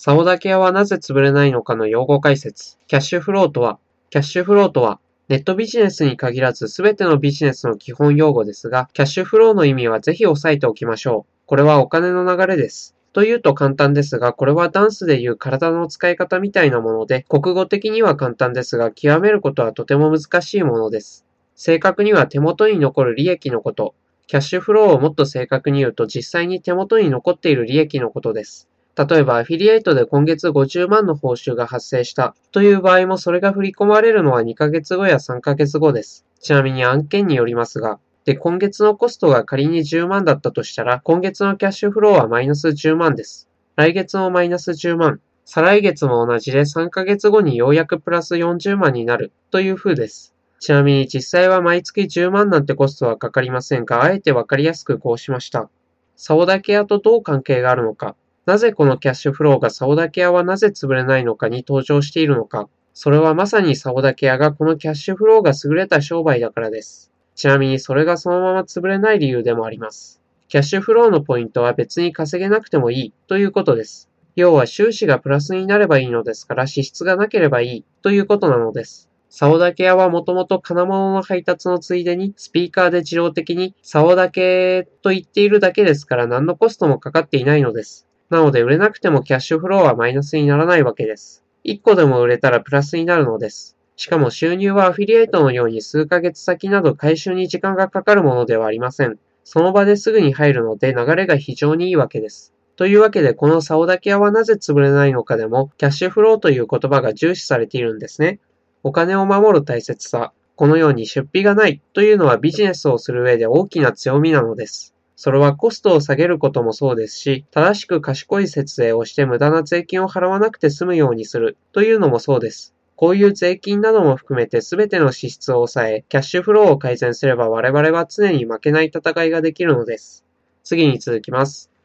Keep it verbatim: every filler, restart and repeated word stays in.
サオダケ屋はなぜ潰れないのかの用語解説。キャッシュフローとは、キャッシュフローとは、ネットビジネスに限らずすべてのビジネスの基本用語ですが、キャッシュフローの意味はぜひ押さえておきましょう。これはお金の流れです。というと簡単ですが、これはダンスでいう体の使い方みたいなもので、国語的には簡単ですが、極めることはとても難しいものです。正確には手元に残る利益のこと。キャッシュフローをもっと正確に言うと、実際に手元に残っている利益のことです。例えば、アフィリエイトで今月ごじゅうまんの報酬が発生したという場合も、それが振り込まれるのはにかげつごやさんかげつごです。ちなみに案件によりますが、で、今月のコストが仮にじゅうまんだったとしたら、今月のキャッシュフローはマイナスじゅうまんです。来月もマイナスじゅうまん。再来月も同じでさんかげつごにようやくプラスよんじゅうまんになるという風です。ちなみに実際は毎月じゅうまんなんてコストはかかりませんが、あえてわかりやすくこうしました。サオダケ屋とどう関係があるのか。なぜこのキャッシュフローがサオダケ屋はなぜ潰れないのかに登場しているのか。それはまさにサオダケ屋がこのキャッシュフローが優れた商売だからです。ちなみにそれがそのまま潰れない理由でもあります。キャッシュフローのポイントは別に稼げなくてもいいということです。要は収支がプラスになればいいのですから支出がなければいいということなのです。サオダケ屋はもともと金物の配達のついでにスピーカーで自動的にサオダケと言っているだけですから何のコストもかかっていないのです。なので売れなくてもキャッシュフローはマイナスにならないわけです。いっこでも売れたらプラスになるのです。しかも収入はアフィリエイトのように数ヶ月先など回収に時間がかかるものではありません。その場ですぐに入るので流れが非常にいいわけです。というわけでこのサオダケ屋はなぜ潰れないのかでもキャッシュフローという言葉が重視されているんですね。お金を守る大切さ。このように出費がないというのはビジネスをする上で大きな強みなのです。それはコストを下げることもそうですし、正しく賢い節税をして無駄な税金を払わなくて済むようにするというのもそうです。こういう税金なども含めて全ての支出を抑え、キャッシュフローを改善すれば我々は常に負けない戦いができるのです。次に続きます。